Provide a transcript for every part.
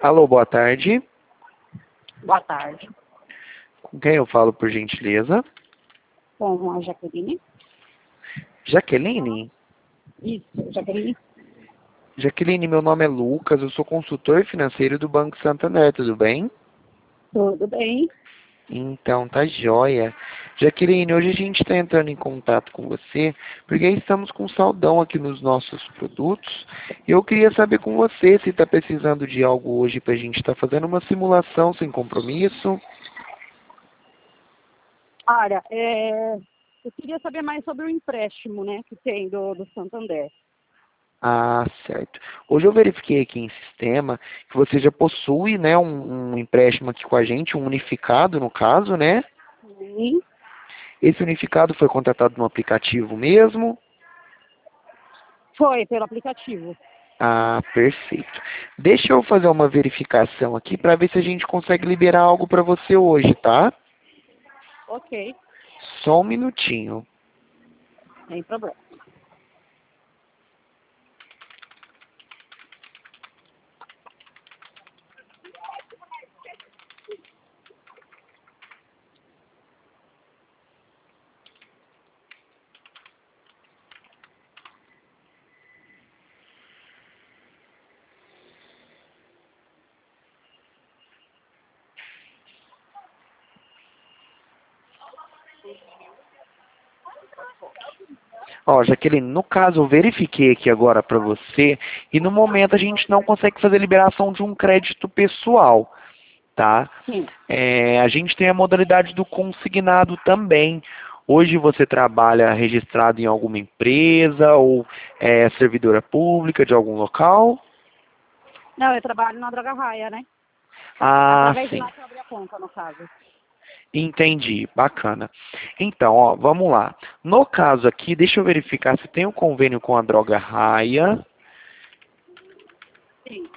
Alô, boa tarde. Boa tarde. Com quem eu falo, por gentileza? Com a Jaqueline. Jaqueline? Isso, Jaqueline. Jaqueline, meu nome é Lucas, eu sou consultor financeiro do Banco Santander, tudo bem? Tudo bem? Então, tá joia. Jaqueline, hoje a gente está entrando em contato com você, porque estamos com saldão aqui nos nossos produtos, e eu queria saber com você se está precisando de algo hoje para a gente estar fazendo uma simulação sem compromisso. Olha, eu queria saber mais sobre o empréstimo, né, que tem do Santander. Ah, certo. Hoje eu verifiquei aqui em sistema que você já possui, né, um empréstimo aqui com a gente, um unificado no caso, né? Sim. Esse unificado foi contratado no aplicativo mesmo? Foi pelo aplicativo. Ah, perfeito. Deixa eu fazer uma verificação aqui para ver se a gente consegue liberar algo para você hoje, tá? Ok, Só um minutinho. sem problema. Ó, Jaqueline, no caso eu verifiquei aqui agora para você e no momento a gente não consegue fazer liberação de um crédito pessoal, tá? Sim. A gente tem a modalidade do consignado também. Hoje você trabalha registrado em alguma empresa ou é servidora pública de algum local? Não, eu trabalho na Droga Raia, né? Ah, Através de sim. lá que eu abri a conta, no caso. Entendi. Bacana. Então, ó, vamos lá. No caso aqui, deixa eu verificar se tem um convênio com a Droga Raia. Sim.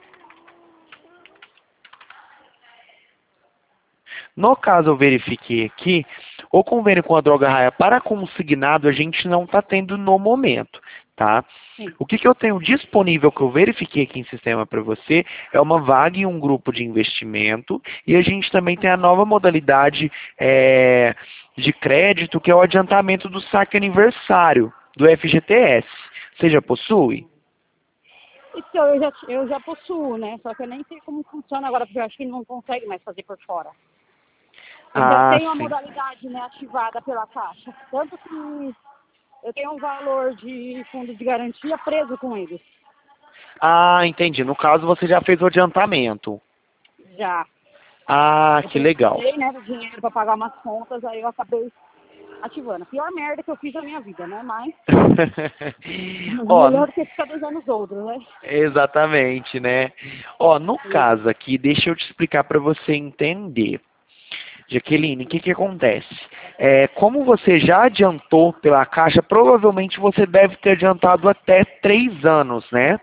No caso, eu verifiquei aqui, o convênio com a Droga Raia para consignado a gente não está tendo no momento, tá? Sim. O que eu tenho disponível, que eu verifiquei aqui em sistema para você, é uma vaga em um grupo de investimento e a gente também tem a nova modalidade de crédito, que é o adiantamento do saque aniversário do FGTS. Você já possui? Isso eu já possuo, né? Só que eu nem sei como funciona agora, porque eu acho que não consegue mais fazer por fora. Eu já Ah, tenho a sim. modalidade, né, ativada pela Caixa. Tanto que eu tenho um valor de fundo de garantia preso com eles. Ah, entendi. No caso, você já fez o adiantamento. Já. Ah, Eu que legal. precisei, né, do dinheiro para pagar umas contas, aí eu acabei ativando. A pior merda que eu fiz na minha vida, né? Mas Ó, melhor do que ficar devendo os outros, né? exatamente, né? Ó, no Sim. caso aqui, deixa eu te explicar para você entender. Jaqueline, o que acontece? Como você já adiantou pela Caixa, provavelmente você deve ter adiantado até 3 anos, né?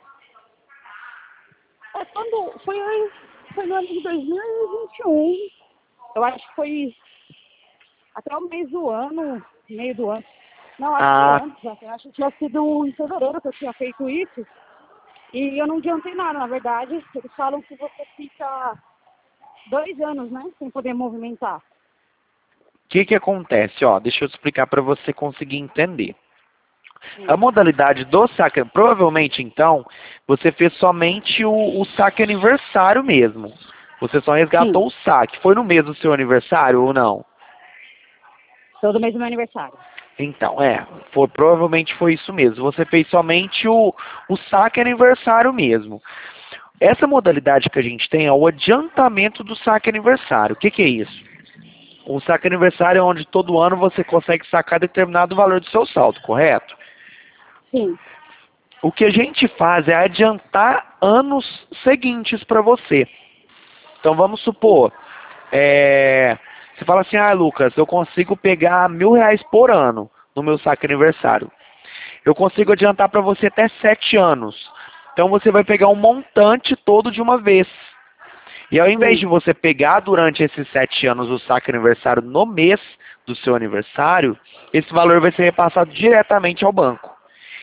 Quando foi no ano de 2021, eu acho que foi até o mês do ano, meio do ano. Não, acho que Ah, antes, eu acho que tinha sido em fevereiro que eu tinha feito isso. E eu não adiantei nada, na verdade. Eles falam que você fica 2 anos, né, sem poder movimentar. o que acontece? Ó, deixa eu te explicar para você conseguir entender. A Sim. modalidade do saque, provavelmente então, você fez somente o saque aniversário mesmo. Você só Sim, resgatou o saque. Foi no mês do seu aniversário ou não? todo mês do meu aniversário. Então, provavelmente foi isso mesmo. Você fez somente o saque aniversário mesmo. Essa modalidade que a gente tem é o adiantamento do saque aniversário. O que é isso? O saque aniversário é onde todo ano você consegue sacar determinado valor do seu saldo, correto? Sim, O que a gente faz é adiantar anos seguintes para você. Então vamos supor, você fala assim, Lucas, eu consigo pegar R$ 1.000 por ano no meu saque aniversário. Eu consigo adiantar para você até 7 anos. Então você vai pegar um montante todo de uma vez. E ao invés sim. de você pegar durante esses 7 anos o saque aniversário no mês do seu aniversário, esse valor vai ser repassado diretamente ao banco.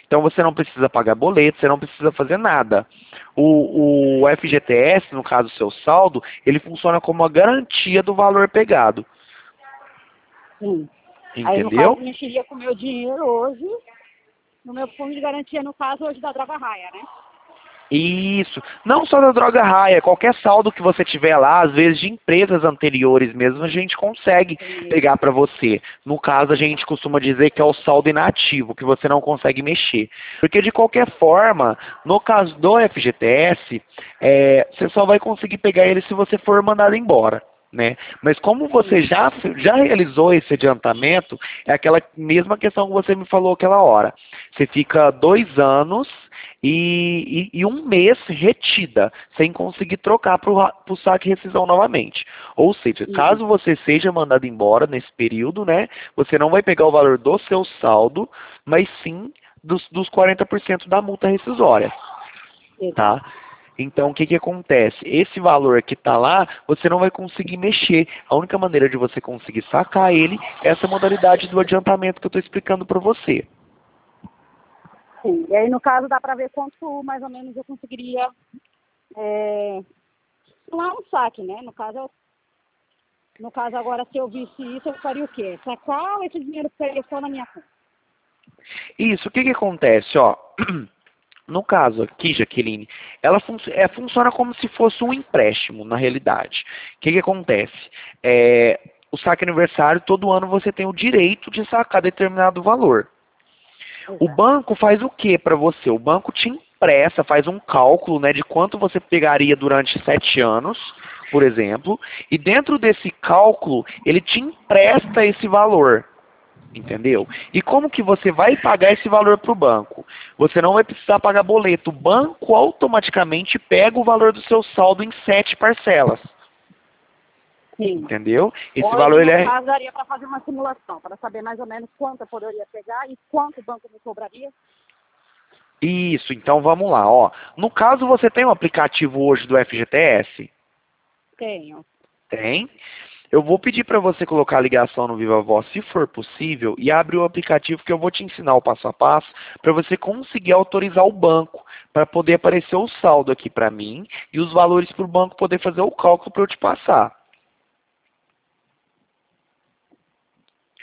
Então você não precisa pagar boleto, você não precisa fazer nada. O FGTS, no caso o seu saldo, ele funciona como a garantia do valor pegado. Sim. Aí, no Entendeu? caso, mexeria com o meu dinheiro hoje, no meu fundo de garantia, no caso, hoje da Droga Raia, né? Isso. Não só da Droga Raia, qualquer saldo que você tiver lá, às vezes de empresas anteriores mesmo, a gente consegue pegar para você. No caso, a gente costuma dizer que é o saldo inativo, que você não consegue mexer. Porque de qualquer forma, no caso do FGTS, você só vai conseguir pegar ele se você for mandado embora. Né? Mas como você já realizou esse adiantamento, é aquela mesma questão que você me falou aquela hora. Você fica 2 anos e 1 mês retida, sem conseguir trocar para o saque rescisão novamente. Ou seja, caso você seja mandado embora nesse período, né, você não vai pegar o valor do seu saldo, mas sim dos 40% da multa rescisória. Tá? Então, o que acontece? Esse valor que está lá, você não vai conseguir mexer. A única maneira de você conseguir sacar ele é essa modalidade do adiantamento que eu estou explicando para você. Sim. E aí, no caso, dá para ver quanto, mais ou menos, eu conseguiria não é um saque, né? No caso, agora, se eu visse isso, eu faria o quê? Sacar ou esse dinheiro ficaria só na minha conta? Isso, o que acontece? Ó, no caso aqui, Jaqueline, ela funciona como se fosse um empréstimo, na realidade. O que acontece? O saque aniversário, todo ano você tem o direito de sacar determinado valor. O banco faz o que para você? O banco te empresta, faz um cálculo, né, de quanto você pegaria durante 7 anos, por exemplo, e dentro desse cálculo, ele te empresta esse valor. Entendeu? E como que você vai pagar esse valor para o banco? Você não vai precisar pagar boleto. O banco automaticamente pega o valor do seu saldo em 7 parcelas. Sim. Entendeu? Esse Hoje, valor ele no caso, daria para fazer uma simulação, para saber mais ou menos quanto eu poderia pegar e quanto o banco me cobraria. Isso, então vamos lá. Ó. No caso, você tem um aplicativo hoje do FGTS? Tenho. Tem. Eu vou pedir para você colocar a ligação no Viva Voz, se for possível, e abrir o aplicativo que eu vou te ensinar o passo a passo para você conseguir autorizar o banco, para poder aparecer o saldo aqui para mim e os valores para o banco poder fazer o cálculo para eu te passar.